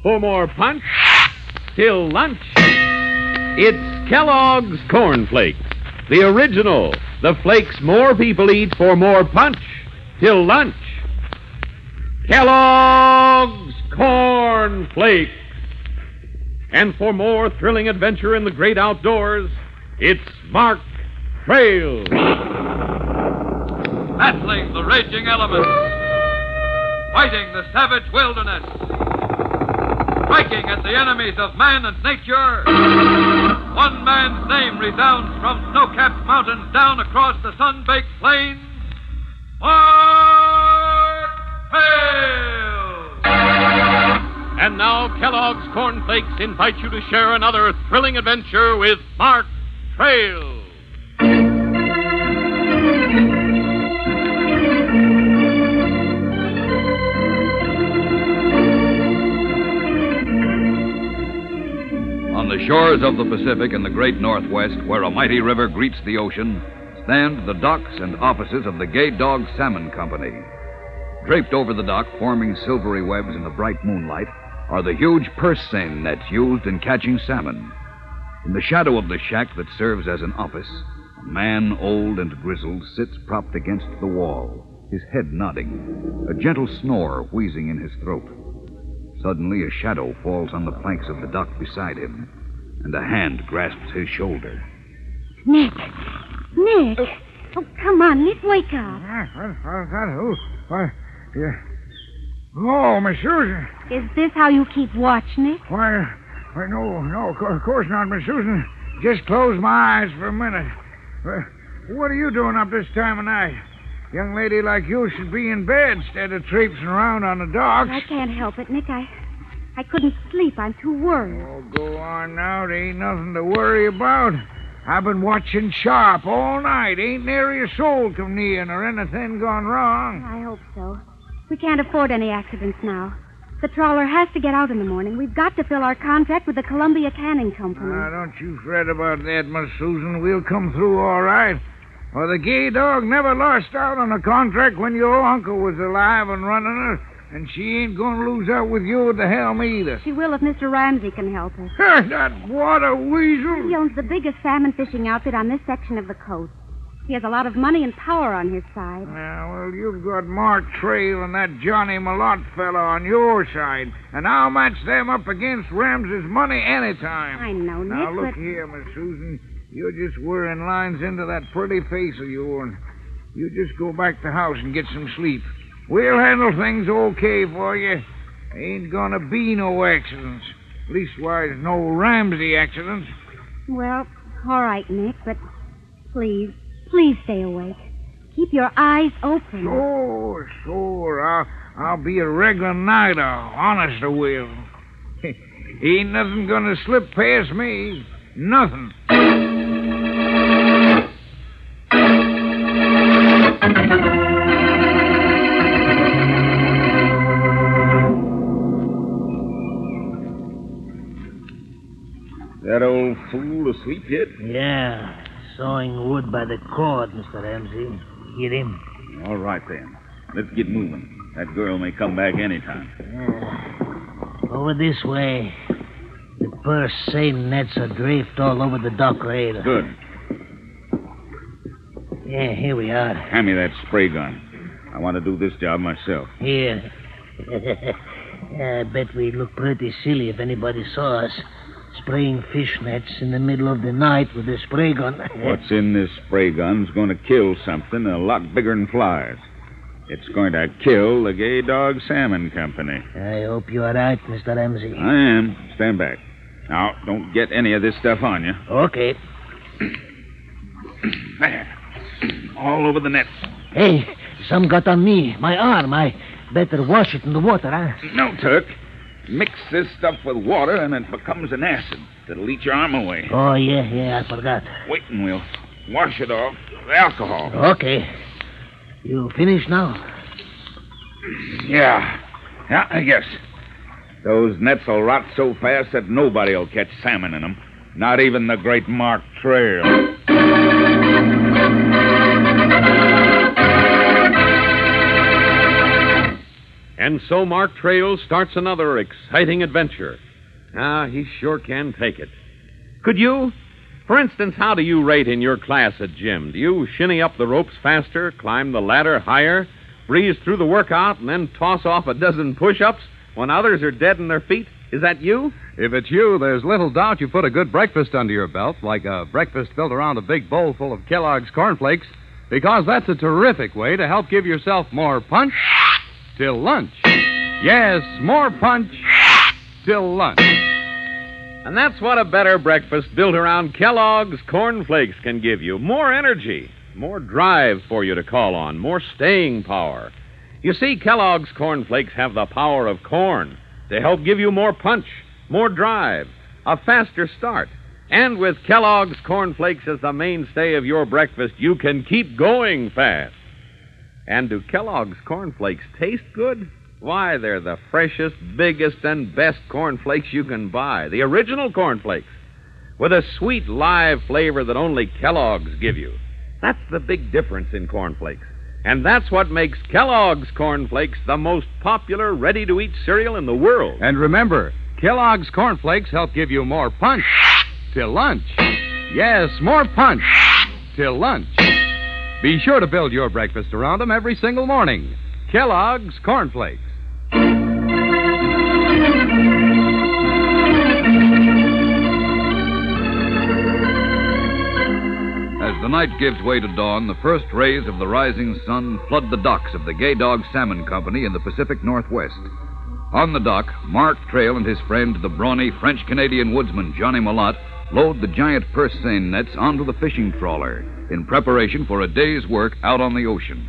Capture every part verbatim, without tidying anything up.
For more punch till lunch, it's Kellogg's Corn Flakes. The original. The flakes more people eat for more punch till lunch. Kellogg's Corn Flakes. And for more thrilling adventure in the great outdoors, it's Mark Trail. Battling the raging elements. Fighting the savage wilderness. Striking at the enemies of man and nature. One man's name resounds from snow-capped mountains down across the sun-baked plains. Mark Trail! And now Kellogg's Corn Flakes invite you to share another thrilling adventure with Mark Trail. On the shores of the Pacific in the great Northwest, where a mighty river greets the ocean, stand the docks and offices of the Gay Dog Salmon Company. Draped over the dock, forming silvery webs in the bright moonlight, are the huge purse seine nets used in catching salmon. In the shadow of the shack that serves as an office, a man, old and grizzled, sits propped against the wall, his head nodding, a gentle snore wheezing in his throat. Suddenly, a shadow falls on the planks of the dock beside him, and a hand grasps his shoulder. Nick! Nick! Oh, come on, Nick, wake up. What? What? What? Who? What? Yeah. Oh, Miss Susan. Is this how you keep watch, Nick? Why, why, no, no, of course not, Miss Susan. Just close my eyes for a minute. What are you doing up this time of night? Young lady like you should be in bed instead of traipsing around on the docks. I can't help it, Nick. I I couldn't sleep. I'm too worried. Oh, go on now. There ain't nothing to worry about. I've been watching sharp all night. Ain't nary a soul come near nor anything gone wrong. I hope so. We can't afford any accidents now. The trawler has to get out in the morning. We've got to fill our contract with the Columbia Canning Company. Now, don't you fret about that, Miss Susan. We'll come through all right. Well, the Gay Dog never lost out on a contract when your uncle was alive and running her, and she ain't going to lose out with you at the helm either. She will if Mister Ramsey can help us. That water weasel! He owns the biggest salmon fishing outfit on this section of the coast. He has a lot of money and power on his side. Yeah, well, you've got Mark Trail and that Johnny Malott fella on your side, and I'll match them up against Ramsey's money anytime. I know, Nick, Now, look but... here, Miss Susan. You're just wearing lines into that pretty face of yours. You just go back to the house and get some sleep. We'll handle things okay for you. Ain't gonna be no accidents. Leastwise, no Ramsey accidents. Well, all right, Nick, but please, please stay awake. Keep your eyes open. Sure, sure. I'll, I'll be a regular night owl. Honest I will. Ain't nothing gonna slip past me. Nothing. That old fool asleep yet? Yeah, sawing wood by the cord, Mister Ramsey. Get him. All right, then. Let's get moving. That girl may come back anytime. Yeah. Over this way. The purse seine nets are draped all over the dock rail. Good. Yeah, here we are. Hand me that spray gun. I want to do this job myself. Here. I bet we'd look pretty silly if anybody saw us spraying fish nets in the middle of the night with a spray gun. What's in this spray gun's going to kill something a lot bigger than flies. It's going to kill the Gay Dog Salmon Company. I hope you are right, Mister Ramsey. I am. Stand back. Now, don't get any of this stuff on you. Okay. There. All over the nets. Hey, some got on me, my arm. I better wash it in the water, huh? No, Turk. Mix this stuff with water and it becomes an acid that'll eat your arm away. Oh, yeah, yeah, I forgot. Wait and we'll wash it off with alcohol. Okay. You finished now? Yeah. Yeah, I guess. Those nets will rot so fast that nobody will catch salmon in them. Not even the great Mark Trail. And so Mark Trail starts another exciting adventure. Ah, he sure can take it. Could you? For instance, how do you rate in your class at gym? Do you shinny up the ropes faster, climb the ladder higher, breeze through the workout, and then toss off a dozen push-ups when others are dead in their feet? Is that you? If it's you, there's little doubt you put a good breakfast under your belt, like a breakfast built around a big bowl full of Kellogg's cornflakes, because that's a terrific way to help give yourself more punch till lunch. Yes, more punch till lunch. And that's what a better breakfast built around Kellogg's cornflakes can give you. More energy, more drive for you to call on, more staying power. You see, Kellogg's cornflakes have the power of corn to help give you more punch, more drive, a faster start. And with Kellogg's cornflakes as the mainstay of your breakfast, you can keep going fast. And do Kellogg's cornflakes taste good? Why, they're the freshest, biggest, and best cornflakes you can buy. The original cornflakes, with a sweet, live flavor that only Kellogg's give you. That's the big difference in cornflakes. And that's what makes Kellogg's cornflakes the most popular, ready-to-eat cereal in the world. And remember, Kellogg's cornflakes help give you more punch till lunch. Yes, more punch till lunch. Be sure to build your breakfast around them every single morning. Kellogg's cornflakes. As the night gives way to dawn, the first rays of the rising sun flood the docks of the Gay Dog Salmon Company in the Pacific Northwest. On the dock, Mark Trail and his friend, the brawny French-Canadian woodsman Johnny Malott, load the giant purse seine nets onto the fishing trawler in preparation for a day's work out on the ocean.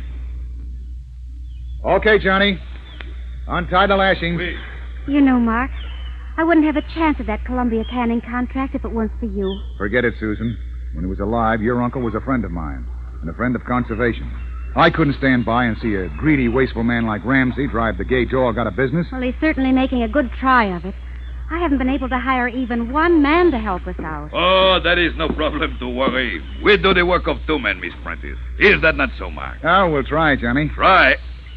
Okay, Johnny. Untie the lashings. You know, Mark, I wouldn't have a chance at that Columbia canning contract if it weren't for you. Forget it, Susan. When he was alive, your uncle was a friend of mine, and a friend of conservation. I couldn't stand by and see a greedy, wasteful man like Ramsey drive the Gay Dog out of business. Well, he's certainly making a good try of it. I haven't been able to hire even one man to help us out. Oh, that is no problem to worry. We do the work of two men, Miss Prentice. Is that not so, Mark? Oh, we'll try, Johnny. Try?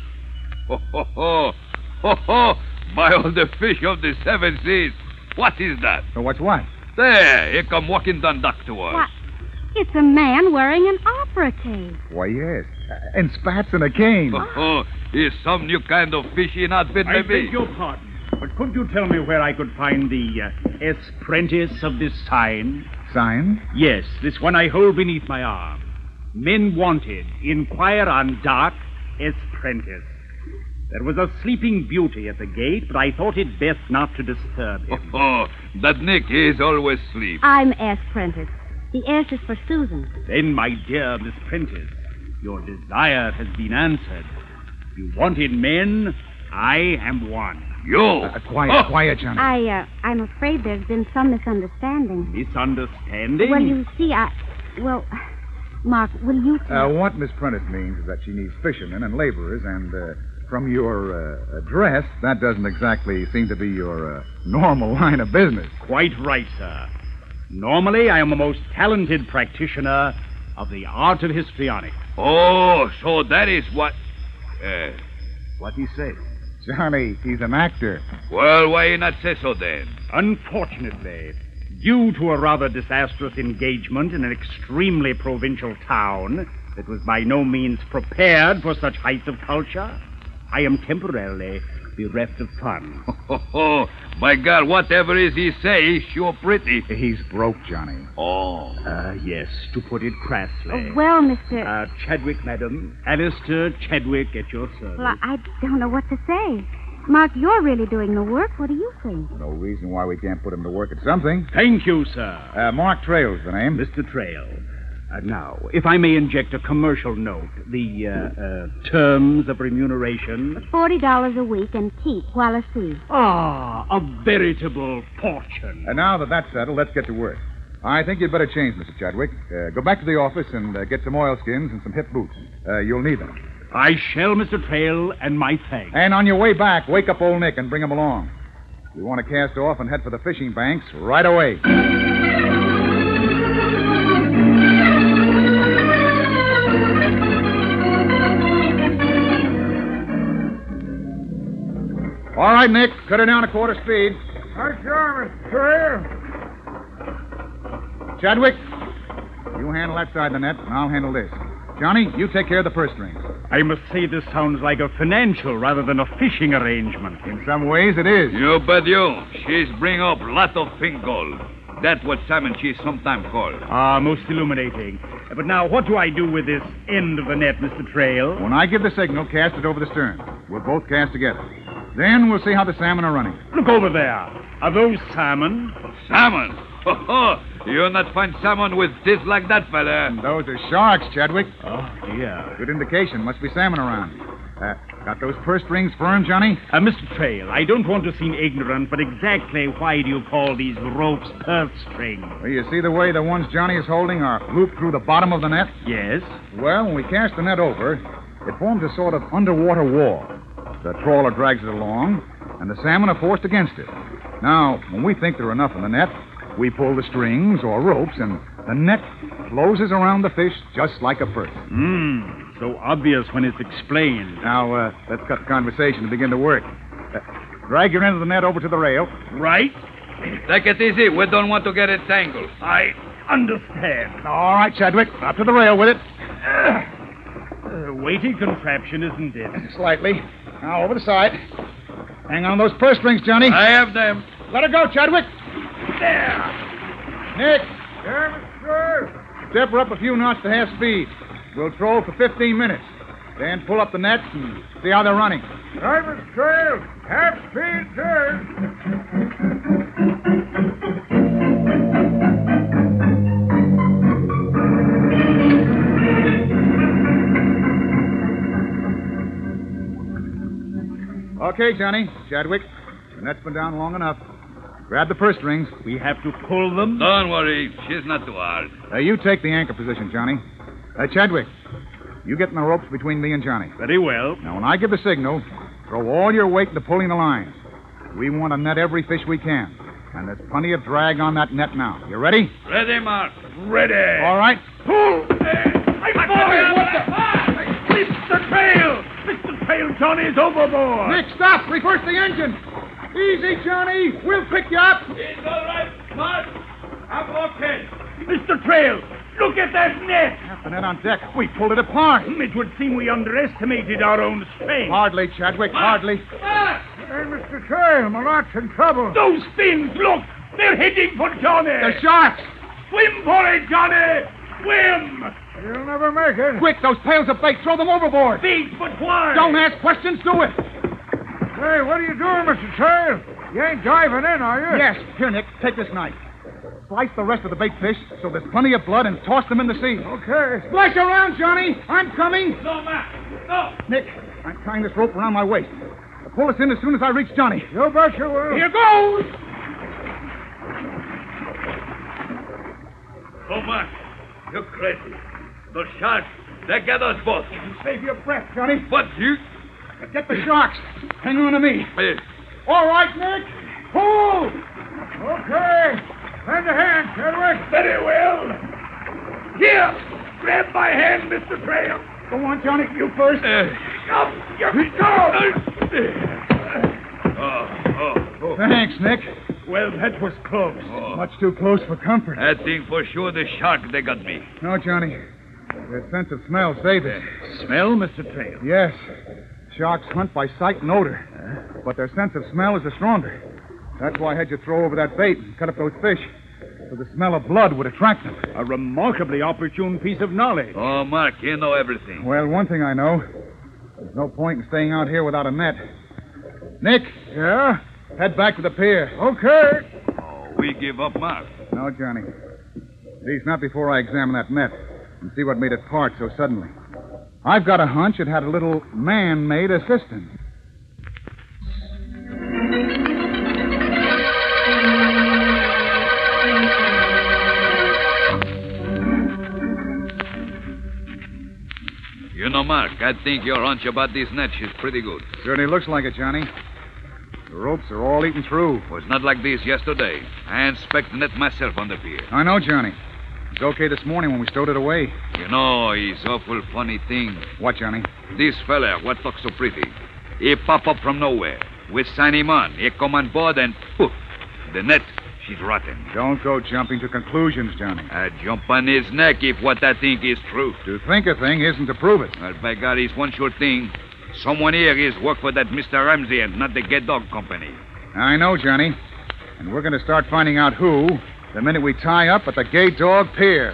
Ho, ho, ho. Ho, ho. By all the fish of the seven seas. What is that? So what's what? There, here come walking down dock to us. What? It's a man wearing an opera cape. Why, yes. Uh, and spats and a cane. Ho, ho. Here's some new kind of fishing outfit, I maybe. beg your pardon. But could you tell me where I could find the uh, apprentice of this sign? Sign? Yes, this one I hold beneath my arm. Men wanted. Inquire on dock, apprentice. There was a sleeping beauty at the gate, but I thought it best not to disturb him. Oh, that Nick is always asleep. I'm S. Prentice. The S is for Susan. Then, my dear Miss Prentice, your desire has been answered. You wanted men, I am one. You? Uh, quiet, oh. quiet, Johnny. I, uh, I'm afraid there's been some misunderstanding. Misunderstanding? Well, you see, I... Well, Mark, will you... Uh, what Miss Prentice means is that she needs fishermen and laborers, and uh, from your uh, address, that doesn't exactly seem to be your uh, normal line of business. Quite right, sir. Normally, I am a most talented practitioner of the art of histrionics. Oh, so that is what... Uh, What he say? Johnny, he's an actor. well, why not say so then? Unfortunately, due to a rather disastrous engagement in an extremely provincial town that was by no means prepared for such heights of culture, I am temporarily bereft of funds. Oh, oh, my God, whatever is he say, he's sure pretty. He's broke, Johnny. Oh. Uh, yes, to put it crassly. Oh, well, Mister... Uh, Chadwick, madam. Alistair Chadwick at your service. Well, I I don't know what to say. Mark, you're really doing the work. What do you think? No reason why we can't put him to work at something. Thank you, sir. Uh, Mark Trail's the name. Mister Trail. Uh, now, if I may inject a commercial note, the uh, uh, terms of remuneration. Forty dollars a week and keep while I see. Ah, a veritable fortune. And now that that's settled, let's get to work. I think you'd better change, Mister Chadwick. Uh, go back to the office and uh, get some oilskins and some hip boots. Uh, you'll need them. I shall, Mister Trail, and my thanks. And on your way back, wake up old Nick and bring him along. We want to cast off and head for the fishing banks right away. All right, Nick. Cut her down to quarter speed. Right, sure, Mister Trail. Chadwick, you handle that side of the net, and I'll handle this. Johnny, you take care of the purse strings. I must say this sounds like a financial rather than a fishing arrangement. In some ways, it is. You bet you. She's bring up lot of pink gold. That's what salmon she sometimes call. Ah, most illuminating. But now, what do I do with this end of the net, Mister Trail? When I give the signal, cast it over the stern. We'll both cast together. Then we'll see how the salmon are running. Look over there. Are those salmon? Salmon? Ho, ho. You'll not find salmon with teeth like that, fella. And those are sharks, Chadwick. Oh, dear. Good indication. Must be salmon around. Uh, got those purse strings firm, Johnny? Uh, Mister Trail, I don't want to seem ignorant, but exactly why do you call these ropes purse strings? Well, you see the way the ones Johnny is holding are looped through the bottom of the net? Yes. Well, when we cast the net over, it forms a sort of underwater wall. The trawler drags it along, and the salmon are forced against it. Now, when we think there are enough in the net, we pull the strings or ropes, and the net closes around the fish just like a purse. Hmm, so obvious when it's explained. Now, uh, let's cut the conversation and begin to work. Uh, drag your end of the net over to the rail. Right? Take it easy. We don't want to get it tangled. I understand. All right, Chadwick, up to the rail with it. Uh, weighty contraption, isn't it? Slightly. Now, over the side. Hang on those purse strings, Johnny. I have them. Let her go, Chadwick. There. Nick, Yeah, Mister step her up a few knots to half speed. We'll troll for fifteen minutes. Then pull up the nets and see how they're running. Trail. Right, Mister Trail. Half speed, sir. Okay, Johnny. Chadwick, the net's been down long enough. Grab the purse strings. We have to pull them? Don't worry. She's not too hard. Uh, you take the anchor position, Johnny. Uh, Chadwick, you get in the ropes between me and Johnny. Very well. Now, when I give the signal, throw all your weight into pulling the lines. We want to net every fish we can. And there's plenty of drag on that net now. You ready? Ready, Mark. Ready. All right. Pull. I'm falling. What the? Mister Trail. Mister Trail, Johnny's overboard. Nick, stop. Reverse the engine. Easy, Johnny. We'll pick you up. It's all right, Mark. I'm okay. Mister Trail, look at that net. Half the net on deck. We pulled it apart. It would seem we underestimated our own strength. Hardly, Chadwick. Hardly. Hey, Mister Trail, my lot's in trouble. Those fins, look. They're heading for Johnny. The sharks. Swim for it, Johnny. Swim. You'll never make it. Quick, those pails of bait. Throw them overboard. Bait, but why? Don't ask questions. Do it. Hey, what are you doing, Mister Trail? You ain't diving in, are you? Yes. Here, Nick. Take this knife. Slice the rest of the bait fish so there's plenty of blood and toss them in the sea. Okay. Splash around, Johnny. I'm coming. No, Mark. No. Nick, I'm tying this rope around my waist. Pull us in as soon as I reach Johnny. You bet you will. Here goes. Oh, Mark. You're crazy. The sharks, they get us both. Save your breath, Johnny. What, you? Get the sharks. Hang on to me. Hey. All right, Nick. Pull. Okay. Lend a hand, Chadwick. Very well. Here, grab my hand, Mister Trail. Go on, Johnny. You first. Uh, Up, you go. oh, oh, oh. Thanks, Nick. Well, that was close. oh. Much too close for comfort. I think for sure the shark, they got me. No, Johnny. Their sense of smell saved it. Smell, Mister Trail? Yes. Sharks hunt by sight and odor. But their sense of smell is the stronger. That's why I had you throw over that bait and cut up those fish. So the smell of blood would attract them. A remarkably opportune piece of knowledge. Oh, Mark, you know everything. Well, one thing I know. There's no point in staying out here without a net. Nick. Yeah? Head back to the pier. Okay. Oh, we give up, Mark. No, Johnny. At least not before I examine that net and see what made it part so suddenly. I've got a hunch it had a little man-made assistant. You know, Mark, I think your hunch about this net is pretty good. Certainly looks like it, Johnny. The ropes are all eaten through. It was not like this yesterday. I inspected the net myself on the pier. I know, Johnny. It was okay this morning when we stowed it away. You know, it's awful funny thing. What, Johnny? This fella, what talks so pretty, he pop up from nowhere. We sign him on. He come on board and poof, the net, she's rotten. Don't go jumping to conclusions, Johnny. I jump on his neck if what I think is true. To think a thing isn't to prove it. Well, by God, it's one sure thing. Someone here is work for that Mister Ramsey and not the Gay Dog Company. I know, Johnny. And we're going to start finding out who the minute we tie up at the Gay Dog Pier.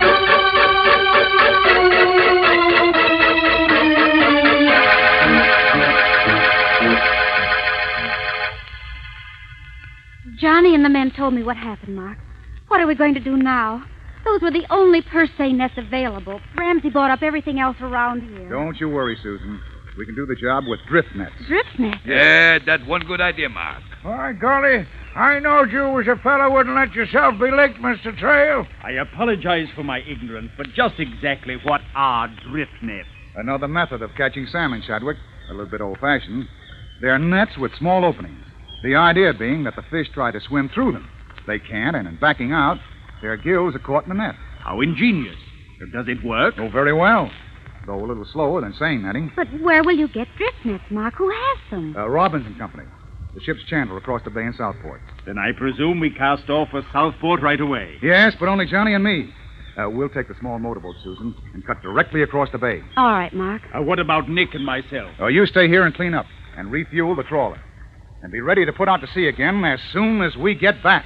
Johnny and the men told me what happened, Mark. What are we going to do now? Those were the only per se nets available. Ramsey bought up everything else around here. Don't you worry, Susan. We can do the job with drift nets. Drift nets? Yeah, that's one good idea, Mark. By golly, I knowed you was a fellow wouldn't let yourself be licked, Mister Trail. I apologize for my ignorance, but just exactly what are drift nets? Another method of catching salmon, Chadwick. A little bit old-fashioned. They're nets with small openings. The idea being that the fish try to swim through them. They can't, and in backing out, their gills are caught in the net. How ingenious. Does it work? Oh, very well. Though a little slower than seine netting. But where will you get drift nets, Mark? Who has them? Uh, Robbins and Company. The ship's chandler across the bay in Southport. Then I presume we cast off for Southport right away. Yes, but only Johnny and me. Uh, we'll take the small motorboat, Susan, and cut directly across the bay. All right, Mark. Uh, what about Nick and myself? Oh, you stay here and clean up and refuel the trawler. And be ready to put out to sea again as soon as we get back.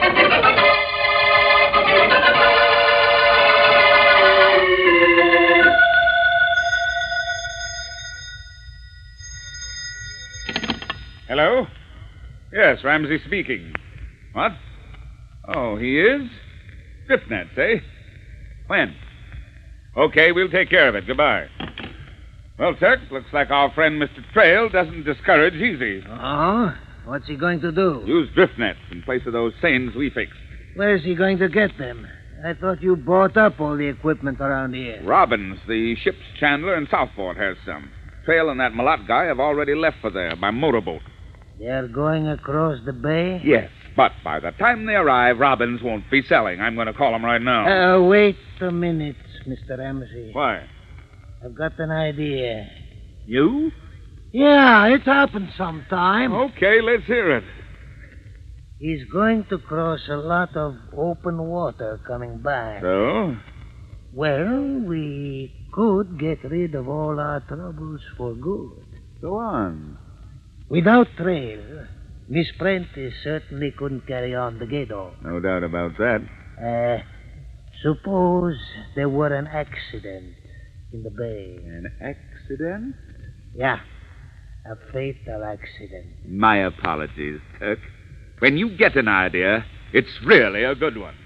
Hello? Yes, Ramsey speaking. What? Oh, he is? Drift nets, eh? When? Okay, we'll take care of it. Goodbye. Well, Turk, looks like our friend Mister Trail doesn't discourage easy. Oh? What's he going to do? Use drift nets in place of those seines we fixed. Where's he going to get them? I thought you bought up all the equipment around here. Robbins, the ship's chandler in Southport, has some. Trail and that mulat guy have already left for there by motorboat. They're going across the bay? Yes, but by the time they arrive, Robbins won't be selling. I'm going to call him right now. Uh, wait a minute, Mister Ramsey. Why? I've got an idea. You? Yeah, it happens sometime. Okay, let's hear it. He's going to cross a lot of open water coming back. So? Well, we could get rid of all our troubles for good. Go on. Without Trail, Miss Prentice certainly couldn't carry on the Gay Dog. No doubt about that. Uh, suppose there were an accident in the bay. An accident? Yeah, a fatal accident. My apologies, Turk. When you get an idea, it's really a good one.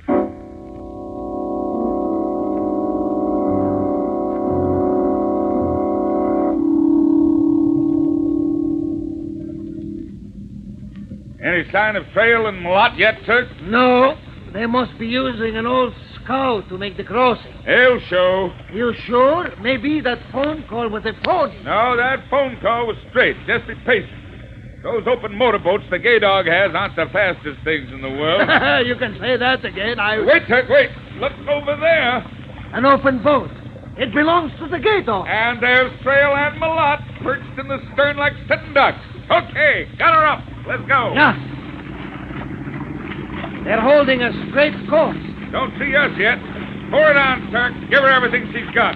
Any sign of Trail and Mulat yet, Turk? No, they must be using an old scow to make the crossing. He'll show. You sure? Maybe that phone call was a phony. No, that phone call was straight. Just be patient. Those open motorboats the Gay Dog has aren't the fastest things in the world. You can say that again. I... Wait, Turk, wait. Look over there. An open boat. It belongs to the Gay Dog. And there's Trail and Mulat perched in the stern like sitting ducks. Okay, got her up. Let's go. Yeah. They're holding a straight course. Don't see us yet. Pour it on, Turk. Give her everything she's got.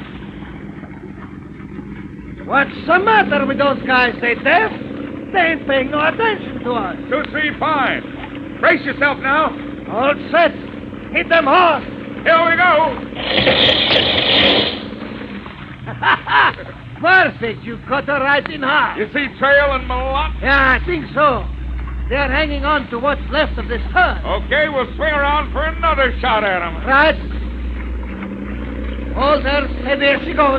What's the matter with those guys, they deaf? They ain't paying no attention to us. Two, three, five. Brace yourself now. All set. Hit them hard. Here we go. Perfect. You cut her right in half. You see Trail and Mulat? Yeah, I think so. They're hanging on to what's left of this stern. Okay, we'll swing around for another shot at them. Right. Hold her. Hey, there she goes.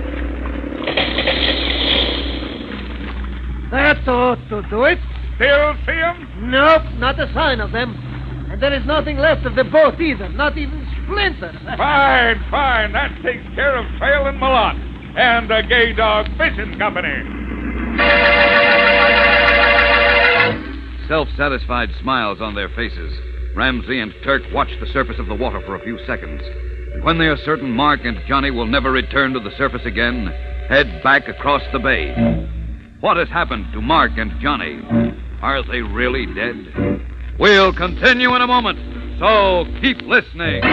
That ought to do it. Still see them? Nope, not a sign of them. And there is nothing left of the boat either, not even splinters. Fine, fine. That takes care of Trail and Mulat and the Gay Dog Fishing Company. Self-satisfied smiles on their faces, Ramsey and Turk watch the surface of the water for a few seconds. And when they are certain Mark and Johnny will never return to the surface again, head back across the bay. What has happened to Mark and Johnny? Are they really dead? We'll continue in a moment, so keep listening.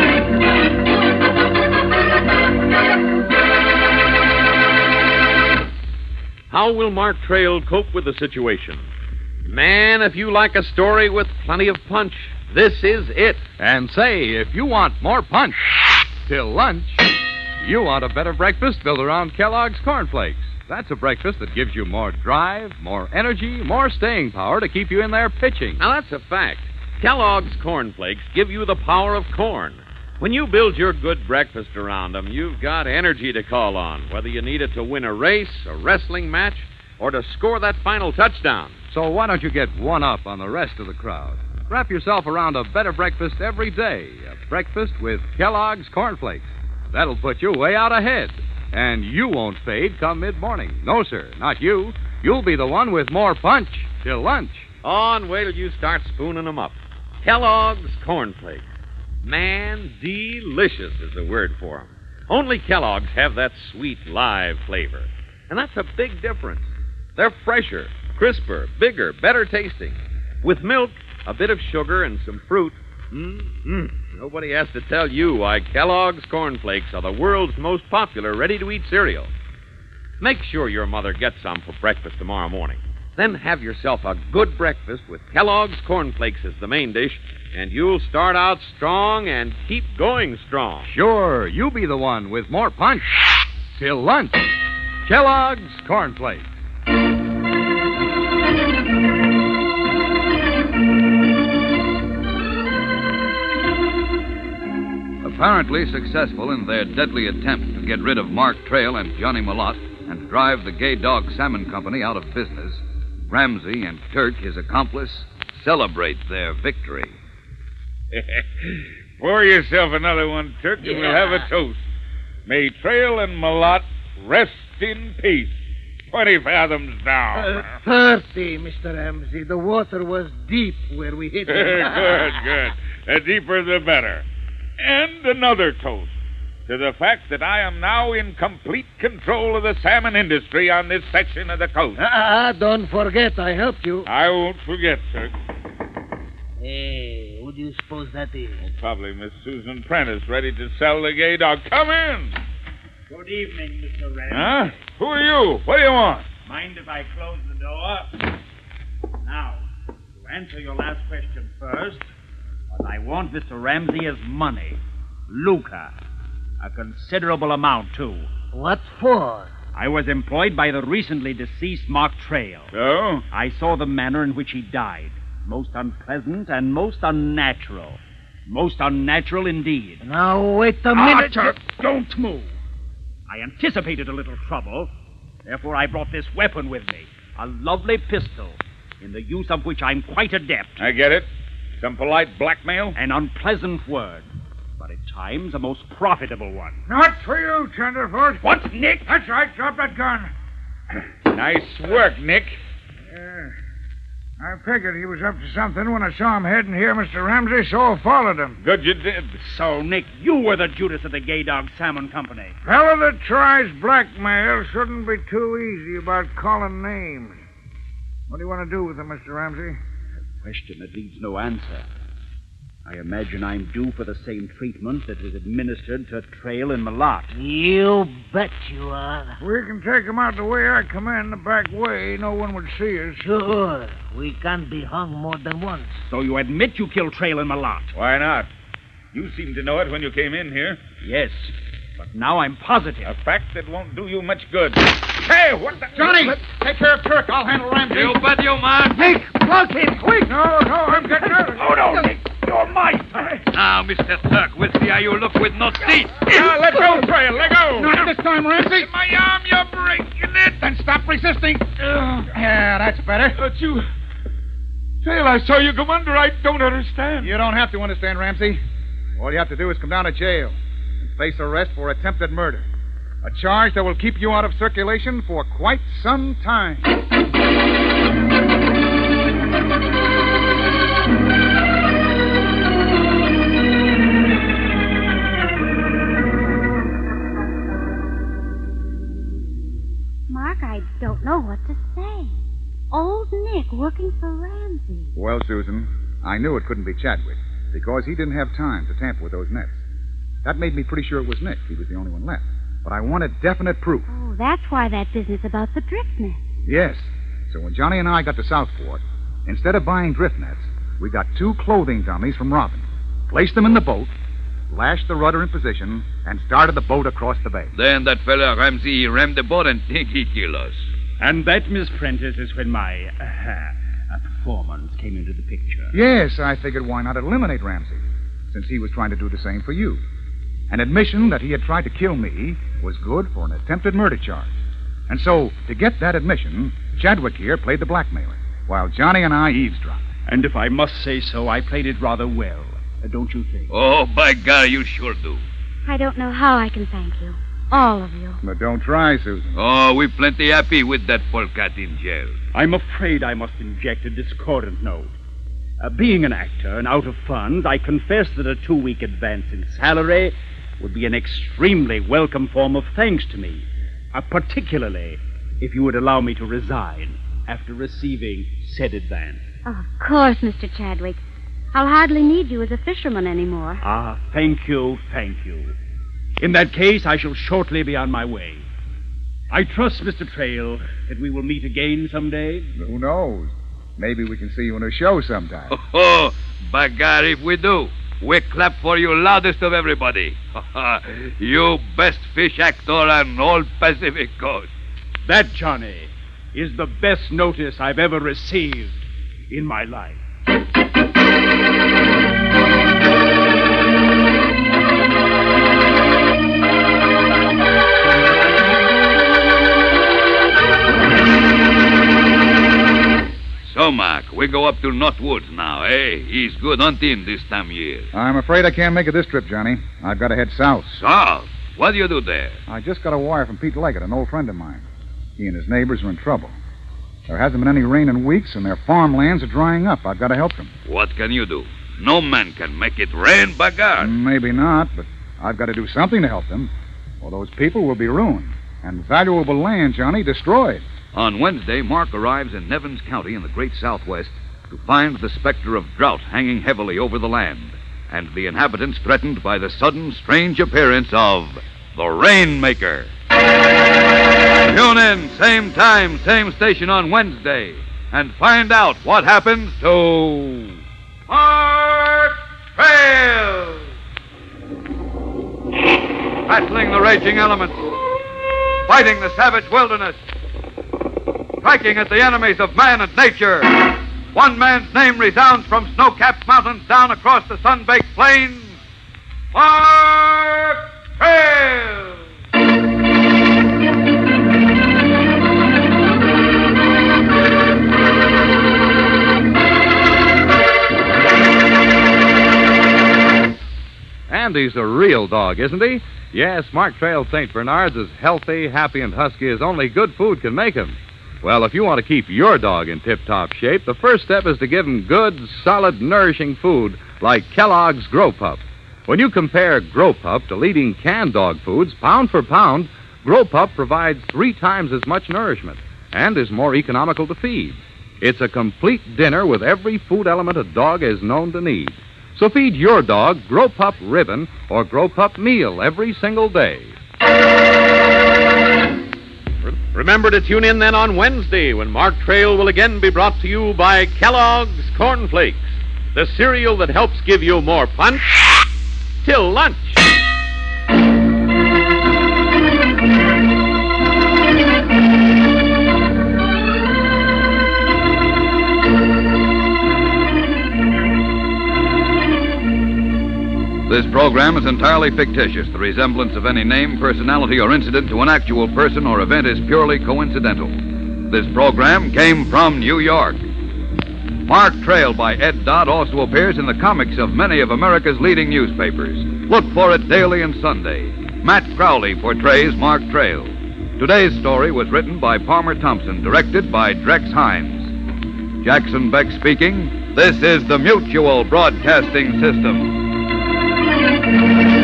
How will Mark Trail cope with the situation? Man, if you like a story with plenty of punch, this is it. And say, if you want more punch till lunch, you want a better breakfast built around Kellogg's Corn Flakes. That's a breakfast that gives you more drive, more energy, more staying power to keep you in there pitching. Now, that's a fact. Kellogg's Corn Flakes give you the power of corn. When you build your good breakfast around them, you've got energy to call on, whether you need it to win a race, a wrestling match, or to score that final touchdown. So why don't you get one up on the rest of the crowd? Wrap yourself around a better breakfast every day. A breakfast with Kellogg's Corn Flakes. That'll put you way out ahead. And you won't fade come mid-morning. No, sir, not you. You'll be the one with more punch till lunch. On, wait till you start spooning them up. Kellogg's Corn Flakes. Man, delicious is the word for them. Only Kellogg's have that sweet, live flavor. And that's a big difference. They're fresher, crisper, bigger, better tasting. With milk, a bit of sugar, and some fruit. Mm-mm. Nobody has to tell you why Kellogg's Corn Flakes are the world's most popular ready-to-eat cereal. Make sure your mother gets some for breakfast tomorrow morning. Then have yourself a good breakfast with Kellogg's Corn Flakes as the main dish, and you'll start out strong and keep going strong. Sure, you be the one with more punch till lunch. Kellogg's Corn Flakes. Apparently successful in their deadly attempt to get rid of Mark Trail and Johnny Malott and drive the Gay Dog Salmon Company out of business, Ramsey and Turk, his accomplice, celebrate their victory. Pour yourself another one, Turk, and Yeah. we'll have a toast. May Trail and Malott rest in peace. Twenty fathoms down. Uh, thirty, Mister Ramsey. The water was deep where we hit it. Good, good. The deeper the better. And another toast to the fact that I am now in complete control of the salmon industry on this section of the coast. Ah, don't forget I helped you. I won't forget, Turk. Hey, who do you suppose that is? Probably Miss Susan Prentice, ready to sell the Gay Dog. Come in. Good evening, Mister Ramsey. Huh? Who are you? What do you want? Mind if I close the door? Now, to answer your last question first, what I want, Mister Ramsey, is money. Lucre. A considerable amount, too. What for? I was employed by the recently deceased Mark Trail. Oh? I saw the manner in which he died. Most unpleasant and most unnatural. Most unnatural indeed. Now, wait a Ah, minute. Turk, don't move. I anticipated a little trouble. Therefore, I brought this weapon with me. A lovely pistol, in the use of which I'm quite adept. I get it. Some polite blackmail? An unpleasant word, but at times a most profitable one. Not for you, Tenderfoot. What, Nick? That's right. Drop that gun. Nice work, Nick. Yeah. I figured he was up to something when I saw him heading here, Mister Ramsey, so I followed him. Good you did. So, Nick, you were the Judas of the Gay Dog Salmon Company. Fellow that tries blackmail shouldn't be too easy about calling names. What do you want to do with him, Mister Ramsey? Question that leaves no answer. I imagine I'm due for the same treatment that was administered to Trail and Malott. You bet you are. We can take him out the way I come in, the back way. No one would see us. Sure. We can't be hung more than once. So you admit you killed Trail and Malott? Why not? You seemed to know it when you came in here. Yes, but now I'm positive. A fact that won't do you much good. Hey, what the... Johnny, take care of Turk. I'll handle Ramsey. You bet you, man. Nick, plug him, quick! No, no, I'm getting out of here. Oh, no, Nick. You're mine. Now, Mister Turk, we'll see how you look with no teeth. Now, let go, Trail. Let go. Not this time, Ramsey. My arm, you're breaking it. Then stop resisting. Yeah, that's better. But you... Trail, I saw you come under. I don't understand. You don't have to understand, Ramsey. All you have to do is come down to jail and face arrest for attempted murder. A charge that will keep you out of circulation for quite some time. Mark, I don't know what to say. Old Nick working for Ramsey. Well, Susan, I knew it couldn't be Chadwick because he didn't have time to tamper with those nets. That made me pretty sure it was Nick. He was the only one left. But I wanted definite proof. Oh, that's why that business about the drift net. Yes. So when Johnny and I got to Southport, instead of buying drift nets, we got two clothing dummies from Robin, placed them in the boat, lashed the rudder in position, and started the boat across the bay. Then that fella Ramsey, he rammed the boat and think he killed us. And that, Miss Prentice, is when my uh, uh, performance came into the picture. Yes, I figured why not eliminate Ramsey, since he was trying to do the same for you. An admission that he had tried to kill me was good for an attempted murder charge. And so, to get that admission, Chadwick here played the blackmailer, while Johnny and I eavesdropped. And if I must say so, I played it rather well. Uh, don't you think? Oh, by God, you sure do. I don't know how I can thank you. All of you. But don't try, Susan. Oh, we plenty happy with that polecat in jail. I'm afraid I must inject a discordant note. Uh, being an actor and out of funds, I confess that a two-week advance in salary would be an extremely welcome form of thanks to me, uh, particularly if you would allow me to resign after receiving said advance. Oh, of course, Mister Chadwick. I'll hardly need you as a fisherman anymore. Ah, thank you, thank you. In that case, I shall shortly be on my way. I trust, Mister Trail, that we will meet again someday. Who knows? Maybe we can see you in a show sometime. Oh, by God, if we do, we clap for you loudest of everybody. You best fish actor on all Pacific Coast. That, Johnny, is the best notice I've ever received in my life. So, Mark, we go up to North Woods now, eh? He's good hunting this time of year. I'm afraid I can't make it this trip, Johnny. I've got to head south. South? What do you do there? I just got a wire from Pete Leggett, an old friend of mine. He and his neighbors are in trouble. There hasn't been any rain in weeks, and their farmlands are drying up. I've got to help them. What can you do? No man can make it rain, by God. Maybe not, but I've got to do something to help them, or those people will be ruined, and valuable land, Johnny, destroyed. On Wednesday, Mark arrives in Nevins County in the great Southwest to find the specter of drought hanging heavily over the land, and the inhabitants threatened by the sudden, strange appearance of the Rainmaker. Tune in, same time, same station on Wednesday, and find out what happens to Mark Trail. Battling the raging elements, fighting the savage wilderness, striking at the enemies of man and nature. One man's name resounds from snow-capped mountains down across the sun-baked plains. Mark Trail! Andy's a real dog, isn't he? Yes, Mark Trail Saint Bernard's as healthy, happy, and husky as only good food can make him. Well, if you want to keep your dog in tip-top shape, the first step is to give him good, solid, nourishing food like Kellogg's Grow Pup. When you compare Grow Pup to leading canned dog foods, pound for pound, Grow Pup provides three times as much nourishment and is more economical to feed. It's a complete dinner with every food element a dog is known to need. So feed your dog Grow Pup Ribbon or Grow Pup Meal every single day. Remember to tune in then on Wednesday when Mark Trail will again be brought to you by Kellogg's Corn Flakes, the cereal that helps give you more punch till lunch. This program is entirely fictitious. The resemblance of any name, personality, or incident to an actual person or event is purely coincidental. This program came from New York. Mark Trail by Ed Dodd also appears in the comics of many of America's leading newspapers. Look for it daily and Sunday. Matt Crowley portrays Mark Trail. Today's story was written by Palmer Thompson, directed by Drex Hines. Jackson Beck speaking. This is the Mutual Broadcasting System.